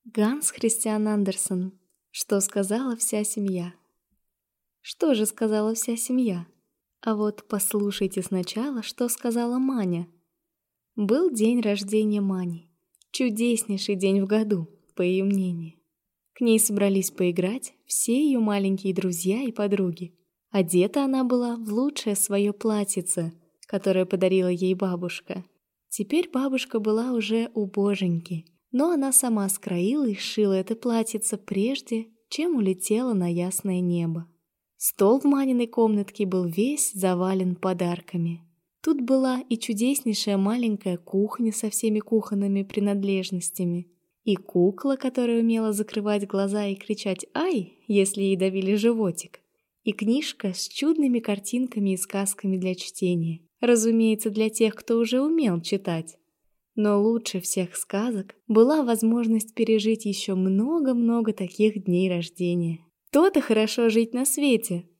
Ганс Христиан Андерсен. Что сказала вся семья? Что же сказала вся семья? А вот послушайте сначала, что сказала Маня. Был день рождения Мани. Чудеснейший день в году, по ее мнению. К ней собрались поиграть все ее маленькие друзья и подруги. Одета она была в лучшее свое платьице, которое подарила ей бабушка. Теперь бабушка была уже у боженьки, но она сама скроила и сшила это платьице прежде, чем улетела на ясное небо. Стол в Маниной комнатке был весь завален подарками. Тут была и чудеснейшая маленькая кухня со всеми кухонными принадлежностями, и кукла, которая умела закрывать глаза и кричать «Ай!», если ей давили животик, и книжка с чудными картинками и сказками для чтения, разумеется, для тех, кто уже умел читать. Но лучше всех сказок была возможность пережить еще много-много таких дней рождения. То-то хорошо жить на свете,